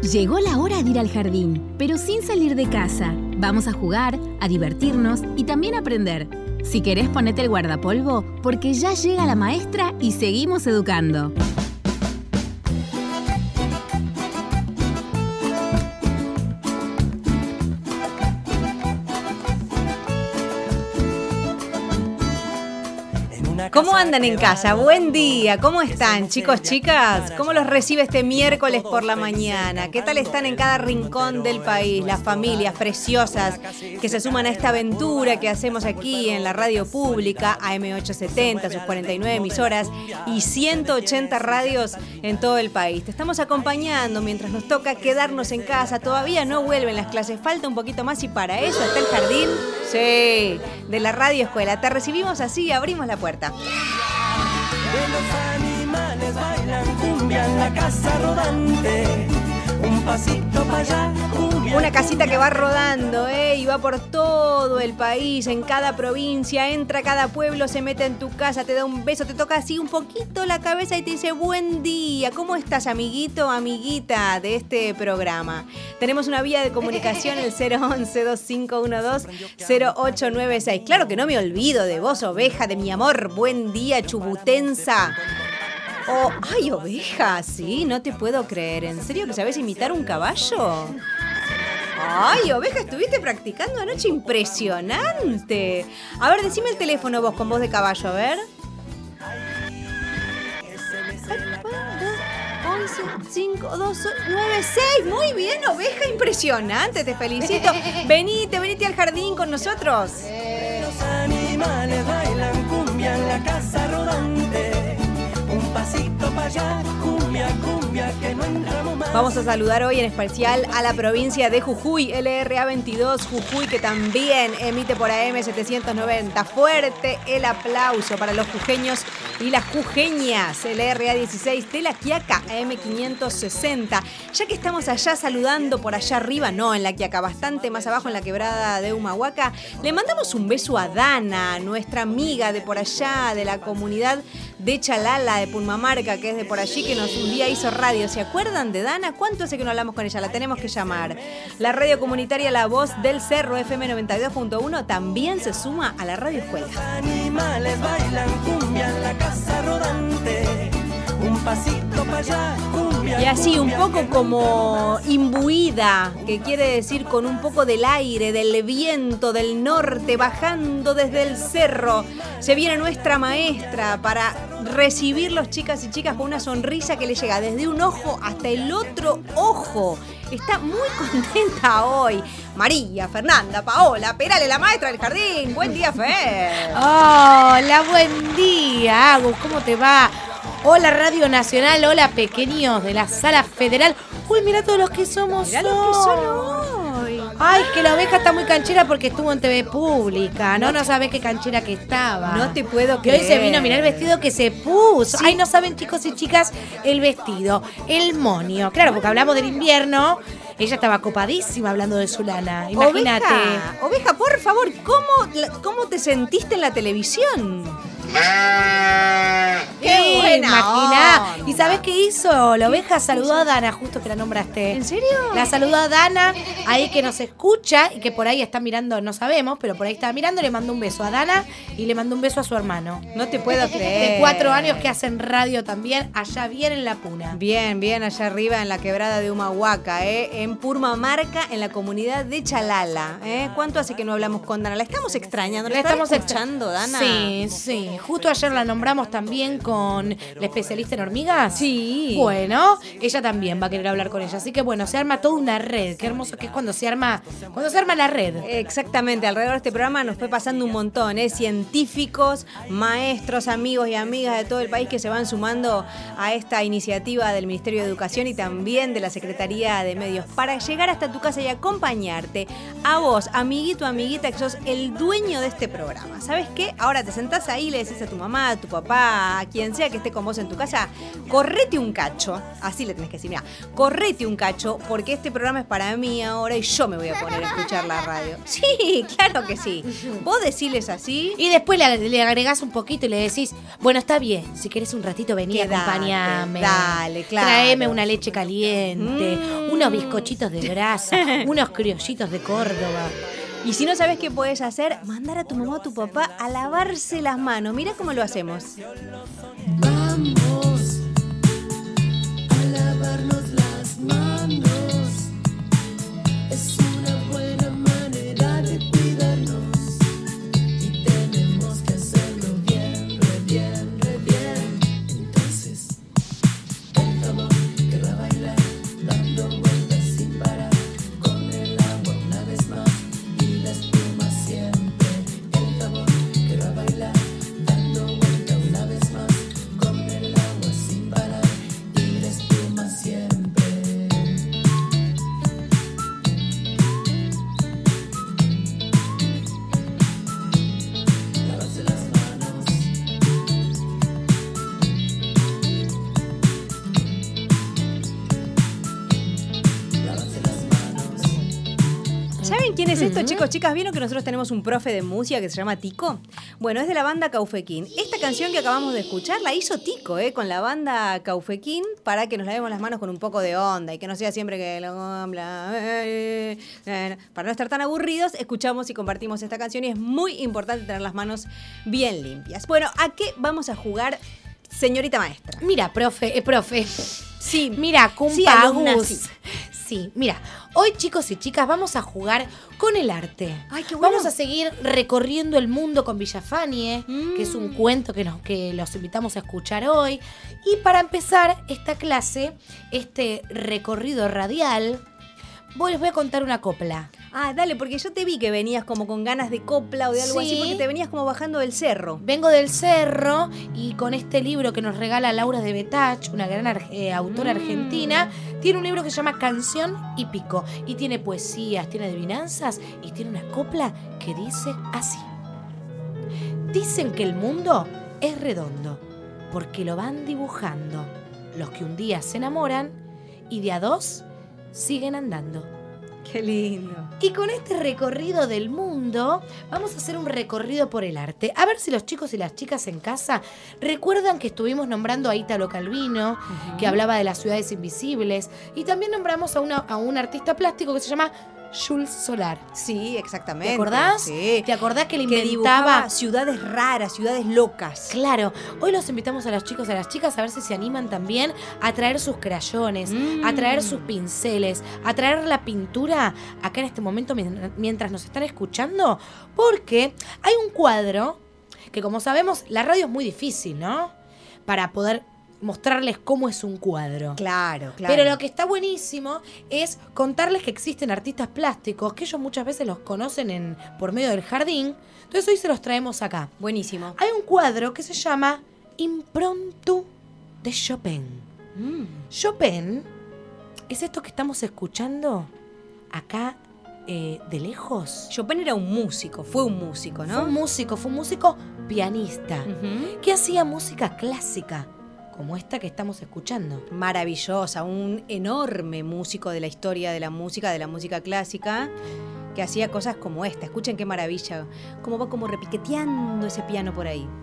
Llegó la hora de ir al jardín, pero sin salir de casa. Vamos a jugar, a divertirnos y también a aprender. Si querés, ponete el guardapolvo, porque ya llega la maestra y seguimos educando. ¿Cómo andan en casa? Buen día, ¿cómo están, chicos, chicas? ¿Cómo los recibe este miércoles por la mañana? ¿Qué tal están en cada rincón del país? Las familias preciosas que se suman a esta aventura que hacemos aquí en la radio pública, AM870, sus 49 emisoras y 180 radios en todo el país. Te estamos acompañando mientras nos toca quedarnos en casa. Todavía no vuelven las clases, falta un poquito más y para eso está el jardín, sí, de la radio escuela. Te recibimos así y abrimos la puerta. De los animales bailan cumbia en la casa rodante. Un pasito para allá, cumbia. Una casita que va rodando, y va por todo el país, en cada provincia, entra a cada pueblo, se mete en tu casa, te da un beso, te toca así un poquito la cabeza y te dice buen día. ¿Cómo estás, amiguito, amiguita de este programa? Tenemos una vía de comunicación, el 011-2512-0896. Claro que no me olvido de vos, oveja de mi amor. Buen día, chubutensa. Oh, ay, oveja, sí, no te puedo creer. ¿En serio que sabés imitar un caballo? Ay, oveja, estuviste practicando anoche, impresionante. A ver, decime el teléfono vos con voz de caballo, a ver. 11-5-2-9-6. Muy bien, oveja, impresionante, te felicito. Venite al jardín con nosotros. Los animales bailan cumbia en la casa rodante. Un pasito para allá, cumbia, cumbia, que no entramos más. Vamos a saludar hoy en especial a la provincia de Jujuy, LRA 22 Jujuy, que también emite por AM 790. Fuerte el aplauso para los jujeños y las jujeñas. LRA 16 de La Quiaca, AM 560. Ya que estamos allá saludando por allá arriba, no en La Quiaca, bastante más abajo en la quebrada de Humahuaca, le mandamos un beso a Dana, nuestra amiga de por allá, de la comunidad de Chalala, de Purmamarca, que es de por allí, que un día hizo radio. ¿Se acuerdan de Dana? ¿Cuánto hace que no hablamos con ella? La tenemos que llamar. La radio comunitaria La Voz del Cerro, FM 92.1, también se suma a la radio escuela. Los animales bailan cumbia en la casa rodante. Un pasito para allá, cumbia. Y así, un poco como imbuida, que quiere decir con un poco del aire, del viento, del norte, bajando desde el cerro, se viene nuestra maestra para recibirlos, chicas y chicas, con una sonrisa que le llega desde un ojo hasta el otro ojo. Está muy contenta hoy. María, Fernanda, Paola, Perale, la maestra del jardín. Buen día, Fer. Hola, buen día, Agus, ¿cómo te va? Hola, Radio Nacional, hola, pequeños de la Sala Federal. Uy, mira todos los que somos Mirá hoy. los que son hoy. Ay, que la oveja está muy canchera porque estuvo en TV Pública. No sabés qué canchera que estaba. No te puedo Que creer. hoy se vino a mirar el vestido que se puso. Sí. Ay, no saben, chicos y chicas, el vestido, el monio. Claro, porque hablamos del invierno. Ella estaba copadísima hablando de su lana. Imagínate. Oveja, por favor, ¿cómo te sentiste en la televisión? ¡Qué buena Imagina. onda! ¿Y sabés qué hizo? La oveja saludó a Dana, justo que la nombraste. ¿En serio? La saludó a Dana, ahí que nos escucha y que por ahí está mirando, no sabemos, pero por ahí está mirando, le mandó un beso a Dana y le mandó un beso a su hermano. No te puedo creer. De 4 años que hacen radio también, allá bien en La Puna. Bien, allá arriba en la quebrada de Humahuaca, en Purmamarca, en la comunidad de Chalala. ¿Cuánto hace que no hablamos con Dana? La estamos extrañando, ¿la estamos escuchando, Dana? Sí. Justo ayer la nombramos también con la especialista en hormigas. Sí. Bueno, ella también va a querer hablar con ella. Así que bueno, se arma toda una red. Qué hermoso que es cuando se arma la red. Exactamente, alrededor de este programa nos fue pasando un montón, científicos, maestros, amigos y amigas de todo el país que se van sumando a esta iniciativa del Ministerio de Educación y también de la Secretaría de Medios para llegar hasta tu casa y acompañarte a vos, amiguito, amiguita, que sos el dueño de este programa. ¿Sabes qué? Ahora te sentás ahí y le decís decís a tu mamá, a tu papá, a quien sea que esté con vos en tu casa, correte un cacho. Así le tenés que decir, mira, correte un cacho porque este programa es para mí ahora y yo me voy a poner a escuchar la radio. Sí, claro que sí. Vos decirles así. Y después le agregás un poquito y le decís, bueno, está bien, si querés un ratito vení, Quédate, acompañame. dale, claro. Traeme una leche caliente, unos bizcochitos de brasa, unos criollitos de Córdoba. Y si no sabes qué puedes hacer, mandar a tu mamá o a tu papá a lavarse las manos. Mira cómo lo hacemos. Vamos a lavarnos las manos. Es una buena manera de cuidarnos. Y tenemos que hacerlo bien, re bien, re bien. Entonces, el jabón que va a bailar, dando vueltas sin parar. Con el agua una vez más y la espuma siempre. El jabón que va a bailar, dando vueltas una vez más. Con el agua sin parar y la espuma siempre. Lavarse las manos. Lavarse las manos. ¿Saben quién es esto, chicos, chicas? ¿Vieron que nosotros tenemos un profe de música que se llama Tico? Bueno, es de la banda Caufequín. Esta canción que acabamos de escuchar la hizo Tico, con la banda Caufequín, para que nos lavemos las manos con un poco de onda y que no sea siempre que... Para no estar tan aburridos, escuchamos y compartimos esta canción y es muy importante tener las manos bien limpias. Bueno, ¿a qué vamos a jugar, señorita maestra? Mira, profe. Sí, Mira, sí, alumna, cumpagus. sí. Sí, mira, hoy chicos y chicas vamos a jugar con el arte. Ay, qué bueno. Vamos a seguir recorriendo el mundo con Villafanie, que es un cuento que los invitamos a escuchar hoy. Y para empezar esta clase, este recorrido radial, les voy a contar una copla. Ah, dale, porque yo te vi que venías como con ganas de copla o de algo Sí. así, porque te venías como bajando del cerro. Vengo del cerro y con este libro que nos regala Laura de Betach, una gran autora argentina, tiene un libro que se llama Canción y Pico. Y tiene poesías, tiene adivinanzas y tiene una copla que dice así. Dicen que el mundo es redondo porque lo van dibujando los que un día se enamoran y de a dos siguen andando. Qué lindo. Y con este recorrido del mundo, vamos a hacer un recorrido por el arte. A ver si los chicos y las chicas en casa recuerdan que estuvimos nombrando a Ítalo Calvino, que hablaba de las ciudades invisibles, y también nombramos a un artista plástico que se llama Jules Solar. Sí, exactamente. ¿Te acordás? Sí. ¿Te acordás que le Que inventaba dibujaba ciudades raras, ciudades locas. Claro, hoy los invitamos a los chicos y a las chicas a ver si se animan también a traer sus crayones, a traer sus pinceles, a traer la pintura acá en este momento mientras nos están escuchando, porque hay un cuadro que, como sabemos, la radio es muy difícil, ¿no? Para poder mostrarles cómo es un cuadro. Claro, claro. Pero lo que está buenísimo es contarles que existen artistas plásticos, que ellos muchas veces los conocen por medio del jardín. Entonces hoy se los traemos acá. Buenísimo. Hay un cuadro que se llama Impromptu de Chopin. Chopin es esto que estamos escuchando acá de lejos. Chopin era un músico, fue un músico, ¿no? Fue un músico pianista Ujú. que hacía música clásica, como esta que estamos escuchando. Maravillosa, un enorme músico de la historia de la música clásica, que hacía cosas como esta. Escuchen qué maravilla, cómo va como repiqueteando ese piano por ahí.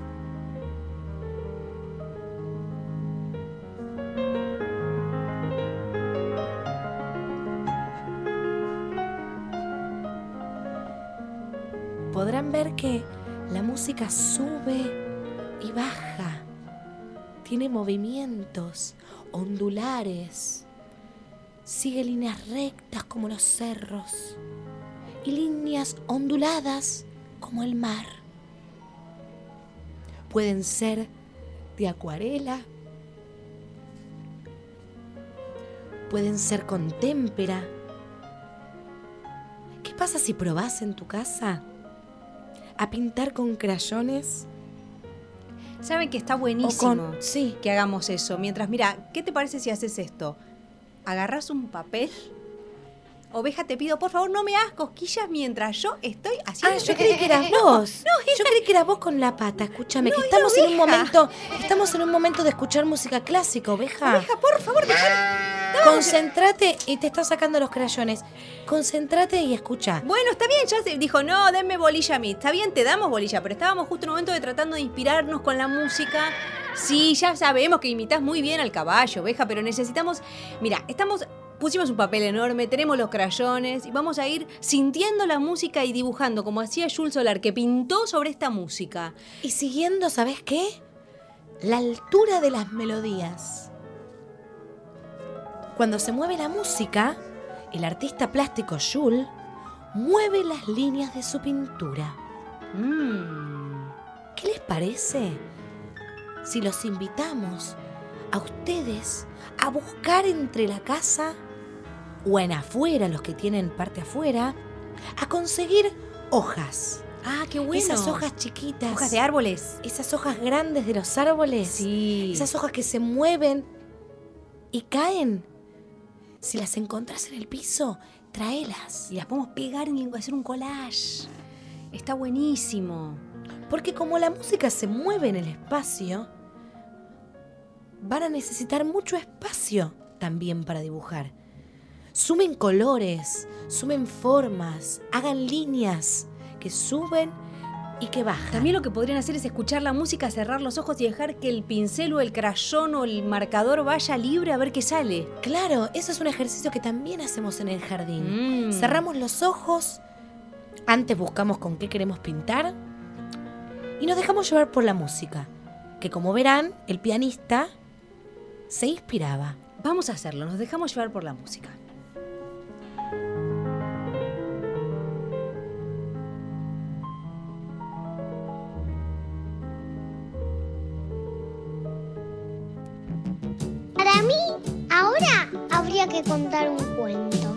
Podrán ver que la música sube y baja. Tiene movimientos ondulares. Sigue líneas rectas como los cerros y líneas onduladas como el mar. Pueden ser de acuarela, pueden ser con témpera. ¿Qué pasa si probás en tu casa a pintar con crayones? ¿Saben que está buenísimo Sí. que hagamos eso? Mientras, mira, ¿qué te parece si haces esto? Agarrás un papel Oveja, te pido, por favor, no me hagas cosquillas mientras yo estoy haciendo... Yo creí que eras vos. Yo creí que eras vos con la pata. Escúchame, que estamos en un momento de escuchar música clásica, Oveja. Oveja, por favor, déjame... Concéntrate y te estás sacando los crayones. Concéntrate y escucha. Bueno, está bien, ya se dijo, no, denme bolilla a mí. Está bien, te damos bolilla, pero estábamos justo en un momento de tratando de inspirarnos con la música. Sí, ya sabemos que imitás muy bien al caballo, Oveja, pero necesitamos... Mira, pusimos un papel enorme, tenemos los crayones y vamos a ir sintiendo la música y dibujando, como hacía Jules Solar, que pintó sobre esta música. Y siguiendo, ¿sabes qué? La altura de las melodías. Cuando se mueve la música, el artista plástico Jules mueve las líneas de su pintura. ¿Qué les parece si los invitamos a ustedes a buscar entre la casa o en afuera, los que tienen parte afuera, a conseguir hojas? Ah, qué bueno. Esas hojas chiquitas. Hojas de árboles. Esas hojas grandes de los árboles. Sí. Esas hojas que se mueven y caen. Si las encontrás en el piso, tráelas. Y las podemos pegar y hacer un collage. Está buenísimo. Porque como la música se mueve en el espacio, van a necesitar mucho espacio también para dibujar. Sumen colores, sumen formas, hagan líneas que suben y que bajan. También lo que podrían hacer es escuchar la música, cerrar los ojos y dejar que el pincel o el crayón o el marcador vaya libre a ver qué sale. Claro, eso es un ejercicio que también hacemos en el jardín. Cerramos los ojos, antes buscamos con qué queremos pintar y nos dejamos llevar por la música, que como verán, el pianista se inspiraba. Vamos a hacerlo, nos dejamos llevar por la música. Para mí, ahora habría que contar un cuento.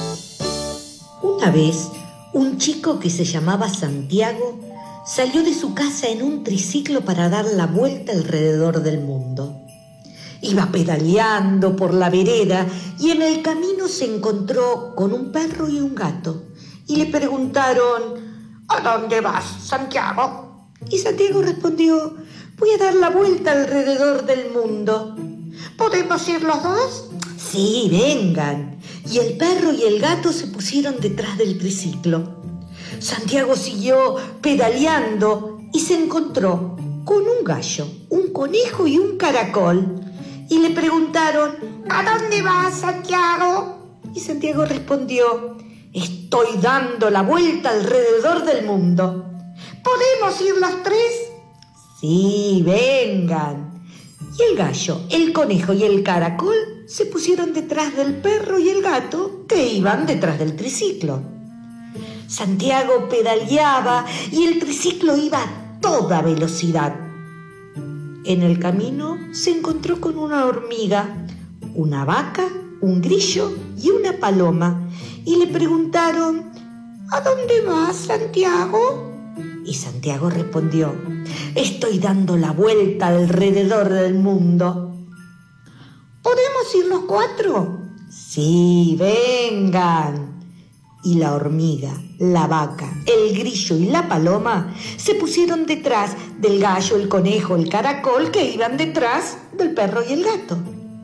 Una vez, un chico que se llamaba Santiago salió de su casa en un triciclo para dar la vuelta alrededor del mundo. Iba pedaleando por la vereda y en el camino se encontró con un perro y un gato. Y le preguntaron: ¿a dónde vas, Santiago? Y Santiago respondió: voy a dar la vuelta alrededor del mundo. ¿Podemos ir los dos? Sí, vengan. Y el perro y el gato se pusieron detrás del triciclo. Santiago siguió pedaleando y se encontró con un gallo, un conejo y un caracol. Y le preguntaron: ¿a dónde vas, Santiago? Y Santiago respondió: estoy dando la vuelta alrededor del mundo. ¿Podemos ir los tres? Sí, vengan. Y el gallo, el conejo y el caracol se pusieron detrás del perro y el gato que iban detrás del triciclo. Santiago pedaleaba y el triciclo iba a toda velocidad. En el camino se encontró con una hormiga, una vaca, un grillo y una paloma. Y le preguntaron: ¿a dónde vas, Santiago? Y Santiago respondió: estoy dando la vuelta alrededor del mundo. ¿Podemos ir los cuatro? Sí, vengan. Y la hormiga, la vaca, el grillo y la paloma se pusieron detrás del gallo, el conejo, el caracol, que iban detrás del perro y el gato.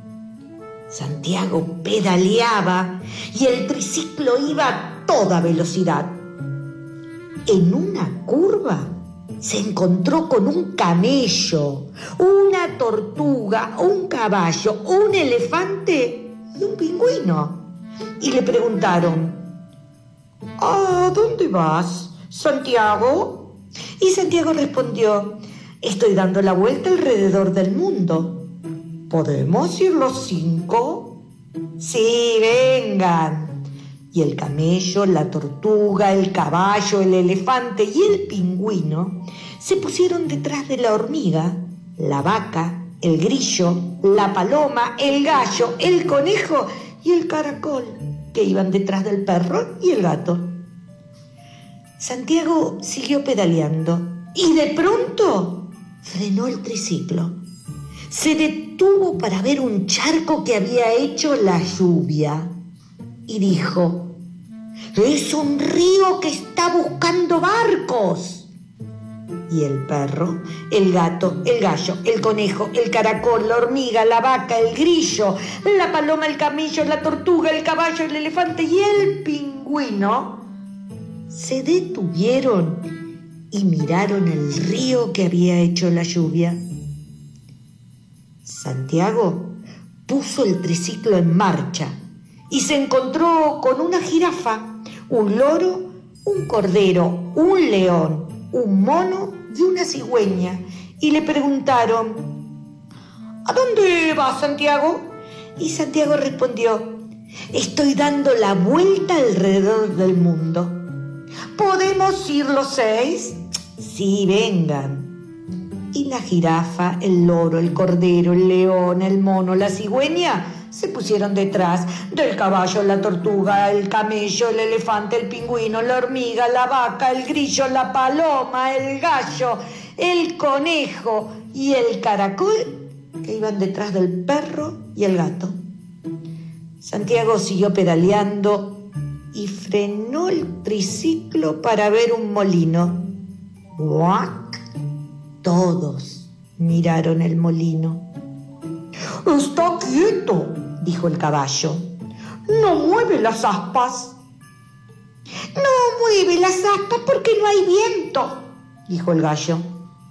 Santiago pedaleaba y el triciclo iba a toda velocidad. En una curva se encontró con un camello, una tortuga, un caballo, un elefante y un pingüino. Y le preguntaron: ¿a dónde vas, Santiago? Y Santiago respondió: estoy dando la vuelta alrededor del mundo. ¿Podemos ir los 5? Sí, vengan. Y el camello, la tortuga, el caballo, el elefante y el pingüino se pusieron detrás de la hormiga, la vaca, el grillo, la paloma, el gallo, el conejo y el caracol, que iban detrás del perro y el gato. Santiago siguió pedaleando y de pronto frenó el triciclo. Se detuvo para ver un charco que había hecho la lluvia y dijo: Es un río que está buscando barcos. Y el perro, el gato, el gallo, el conejo, el caracol, la hormiga, la vaca, el grillo, la paloma, el camello, la tortuga, el caballo, el elefante y el pingüino se detuvieron y miraron el río que había hecho la lluvia. Santiago puso el triciclo en marcha y se encontró con una jirafa, un loro, un cordero, un león, un mono y una cigüeña, y le preguntaron: ¿a dónde vas, Santiago? Y Santiago respondió: estoy dando la vuelta alrededor del mundo. ¿Podemos ir los 6? Sí, vengan. Y la jirafa, el loro, el cordero, el león, el mono, la cigüeña se pusieron detrás del caballo, la tortuga, el camello, el elefante, el pingüino, la hormiga, la vaca, el grillo, la paloma, el gallo, el conejo y el caracol, que iban detrás del perro y el gato. Santiago siguió pedaleando y frenó el triciclo para ver un molino. ¡Guac! Todos miraron el molino. «Está quieto», dijo el caballo. «No mueve las aspas». «No mueve las aspas porque no hay viento», dijo el gallo.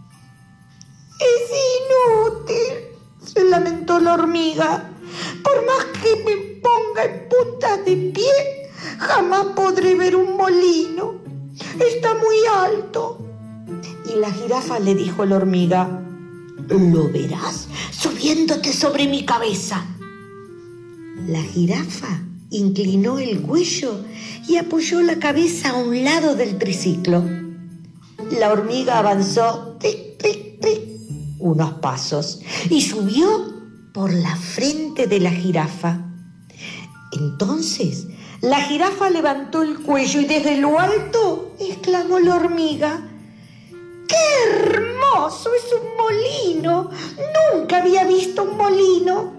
«Es inútil», se lamentó la hormiga. «Por más que me ponga en punta de pie, jamás podré ver un molino. Está muy alto». Y la jirafa le dijo a la hormiga: «Lo verás subiéndote sobre mi cabeza». La jirafa inclinó el cuello y apoyó la cabeza a un lado del triciclo. La hormiga avanzó tic, tic, tic, unos pasos y subió por la frente de la jirafa. Entonces la jirafa levantó el cuello y desde lo alto exclamó la hormiga: ¡qué hermoso es un molino! ¡Nunca había visto un molino!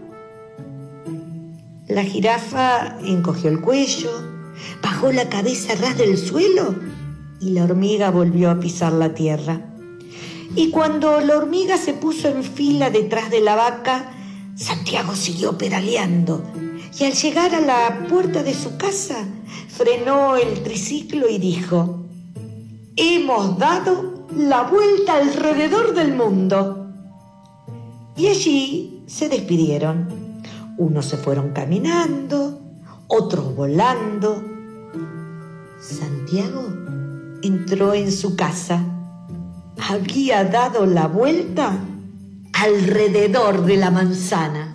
La jirafa encogió el cuello, bajó la cabeza a ras del suelo y la hormiga volvió a pisar la tierra. Y cuando la hormiga se puso en fila detrás de la vaca, Santiago siguió pedaleando y al llegar a la puerta de su casa frenó el triciclo y dijo: «Hemos dado la vuelta alrededor del mundo». Y allí se despidieron. Unos se fueron caminando, otros volando. Santiago entró en su casa. Había dado la vuelta alrededor de la manzana.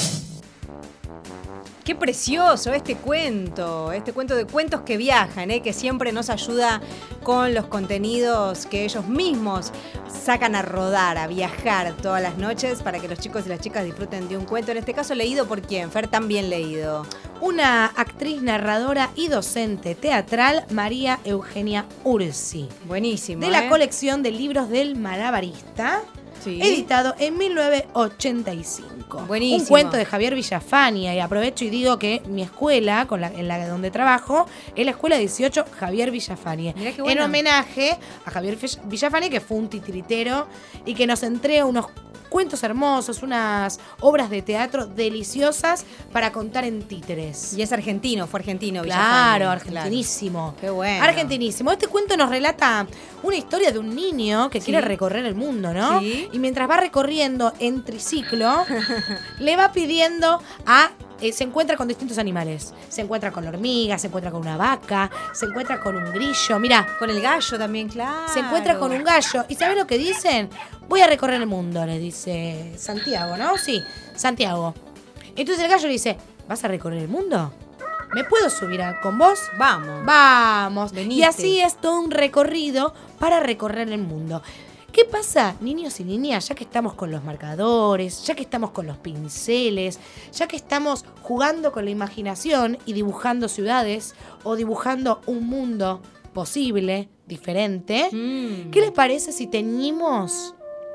Qué precioso este cuento de cuentos que viajan, que siempre nos ayuda con los contenidos que ellos mismos sacan a rodar, a viajar todas las noches para que los chicos y las chicas disfruten de un cuento. En este caso, ¿leído por quién? Fer, también leído. Una actriz, narradora y docente teatral, María Eugenia Ursi. Buenísimo. De la colección de libros del Malabarista. Sí. Editado en 1985. Buenísimo. Un cuento de Javier Villafañe. Y aprovecho y digo que mi escuela, en la donde trabajo, es la Escuela 18 Javier Villafañe. Mirá qué bueno. En homenaje a Javier Villafañe, que fue un titiritero y que nos entrega unos cuentos hermosos, unas obras de teatro deliciosas para contar en títeres. Y es argentino, fue argentino. Claro, argentinísimo. Claro. Qué bueno. Argentinísimo. Este cuento nos relata una historia de un niño que quiere recorrer el mundo, ¿no? Sí. Y mientras va recorriendo en triciclo, le va pidiendo a... se encuentra con distintos animales. Se encuentra con la hormiga, se encuentra con una vaca, se encuentra con un grillo. Mirá. Con el gallo también, claro. Se encuentra con un gallo. ¿Y sabés lo que dicen? Voy a recorrer el mundo, le dice Santiago, ¿no? Sí, Santiago. Entonces el gallo le dice: ¿vas a recorrer el mundo? ¿Me puedo subir con vos? Vamos. Vamos. Venite. Y así es todo un recorrido para recorrer el mundo. ¿Qué pasa, niños y niñas? Ya que estamos con los marcadores, ya que estamos con los pinceles, ya que estamos jugando con la imaginación y dibujando ciudades o dibujando un mundo posible, diferente, ¿qué les parece si teñimos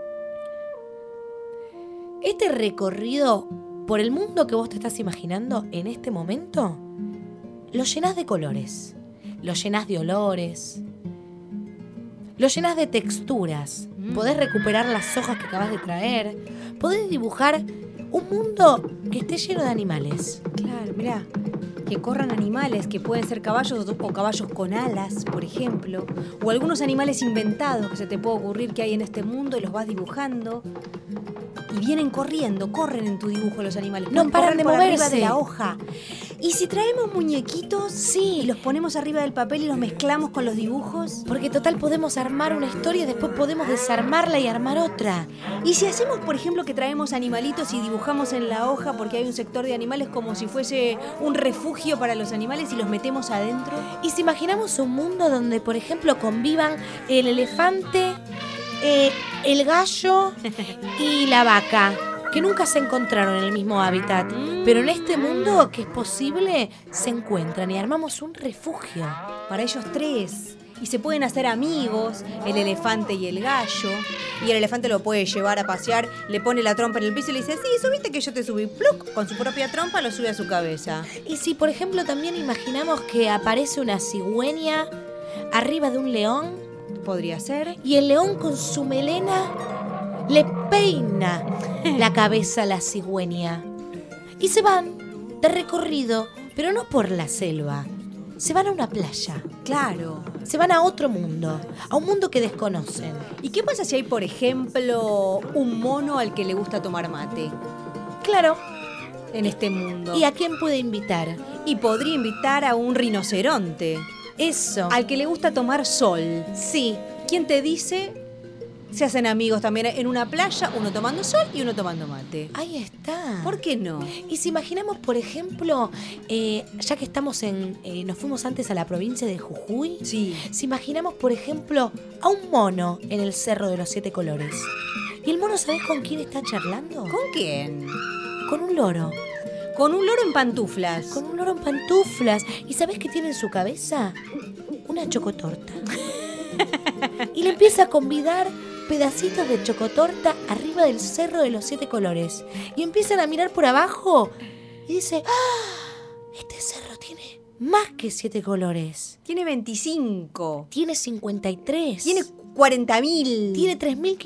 este recorrido por el mundo que vos te estás imaginando en este momento? Lo llenás de colores. lo llenás de olores, lo llenás de texturas. Podés recuperar las hojas que acabas de traer. Podés dibujar un mundo que esté lleno de animales. Claro, mirá. Que corran animales, que pueden ser caballos o caballos con alas, por ejemplo. O algunos animales inventados que se te puede ocurrir que hay en este mundo y los vas dibujando. Y vienen corriendo, corren en tu dibujo los animales. No Pueden paran correr de por arriba moverse. de la hoja. Y si traemos muñequitos, sí, y los ponemos arriba del papel y los mezclamos con los dibujos. Porque total podemos armar una historia y después podemos desarmarla y armar otra. Y si hacemos, por ejemplo, que traemos animalitos y dibujamos en la hoja porque hay un sector de animales como si fuese un refugio para los animales y los metemos adentro. Y si imaginamos un mundo donde, por ejemplo, convivan el elefante, el gallo y la vaca, que nunca se encontraron en el mismo hábitat, pero en este mundo que es posible se encuentran y armamos un refugio. Para ellos tres. Y se pueden hacer amigos, el elefante y el gallo. Y el elefante lo puede llevar a pasear, le pone la trompa en el piso y le dice, sí, subiste que yo te subí. ¡Pluc! Con su propia trompa lo sube a su cabeza. Y si, por ejemplo, también imaginamos que aparece una cigüeña arriba de un león Podría ser. y el león con su melena le peina la cabeza a la cigüeña. Y se van de recorrido, pero no por la selva. Se van a una playa. Claro. Se van a otro mundo, a un mundo que desconocen. ¿Y qué pasa si hay, por ejemplo, un mono al que le gusta tomar mate Claro. en este mundo? ¿Y a quién puede invitar? Y podría invitar a un rinoceronte, Eso. al que le gusta tomar sol. Sí. ¿Quién te dice? Se hacen amigos también en una playa, uno tomando sol y uno tomando mate. Ahí está. ¿Por qué no? Y si imaginamos, por ejemplo, ya que estamos nos fuimos antes a la provincia de Jujuy, Sí. si imaginamos, por ejemplo, a un mono en el Cerro de los 7 Colores. ¿Y el mono, sabés con quién está charlando? ¿Con quién? Con un loro. Con un loro en pantuflas. Con un loro en pantuflas. ¿Y sabés qué tiene en su cabeza? Una chocotorta. Y le empieza a convidar pedacitos de chocotorta arriba del Cerro de los 7 Colores. Y empiezan a mirar por abajo y dice, ¡ah! Este cerro tiene más que 7 colores. Tiene 25. Tiene 53. Tiene 40.000. Tiene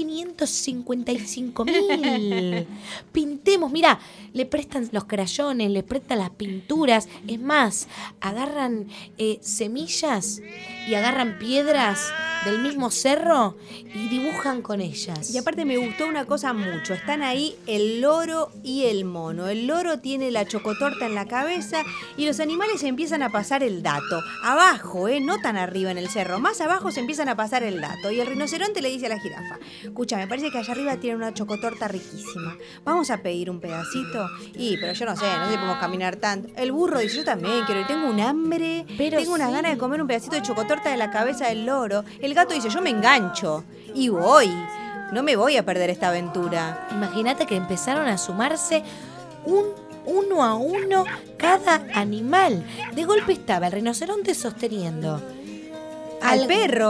3.555.000. Pintemos, mira, le prestan los crayones, le prestan las pinturas. Es más, agarran semillas y agarran piedras del mismo cerro y dibujan con ellas. Y aparte me gustó una cosa mucho. Están ahí el loro y el mono. El loro tiene la chocotorta en la cabeza y los animales se empiezan a pasar el dato. Abajo, no tan arriba en el cerro. Más abajo se empiezan a pasar el dato. Y el rinoceronte le dice a la jirafa, escucha, me parece que allá arriba tiene una chocotorta riquísima. Vamos a pedir un pedacito. Pero yo no sé si podemos caminar tanto. El burro dice, yo también quiero, y tengo un hambre. Pero tengo una sí. gana de comer un pedacito de chocotorta de la cabeza del loro. El gato dice, yo me engancho. Y voy. No me voy a perder esta aventura. Imagínate que empezaron a sumarse uno a uno cada animal. De golpe estaba el rinoceronte sosteniendo Al perro.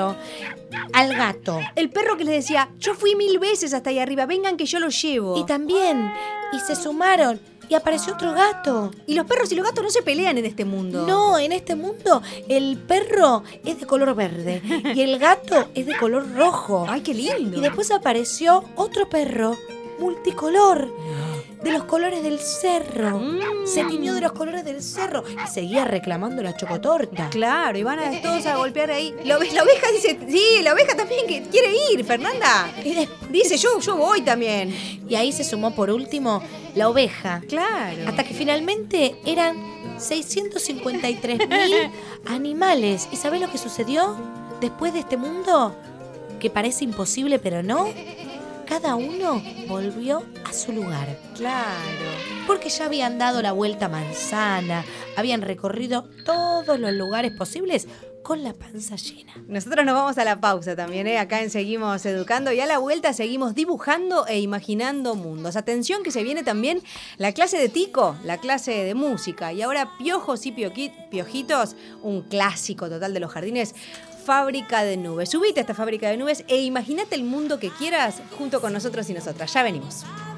Al gato. El perro que les decía, yo fui 1000 veces hasta ahí arriba, vengan que yo los llevo. Y también, y se sumaron, y apareció otro gato. Y los perros y los gatos no se pelean en este mundo. No, en este mundo el perro es de color verde y el gato es de color rojo. Ay, qué lindo. Y después apareció otro perro multicolor, de los colores del cerro. Se tiñó de los colores del cerro y seguía reclamando la chocotorta. Claro, y van a todos a golpear ahí. La oveja dice, sí, la oveja también que quiere ir, Fernanda. Dice, yo voy también. Y ahí se sumó por último la oveja. Claro. Hasta que finalmente eran 653.000 animales. ¿Y sabés lo que sucedió después de este mundo? Que parece imposible, pero no. Cada uno volvió a su lugar. Claro. Porque ya habían dado la vuelta a manzana, habían recorrido todos los lugares posibles con la panza llena. Nosotros nos vamos a la pausa también, Acá en Seguimos Educando y a la vuelta seguimos dibujando e imaginando mundos. Atención que se viene también la clase de Tico, la clase de música. Y ahora Piojos y Piojitos, un clásico total de los jardines, Fábrica de Nubes. Subite a esta Fábrica de Nubes e imagínate el mundo que quieras junto con nosotros y nosotras. Ya venimos.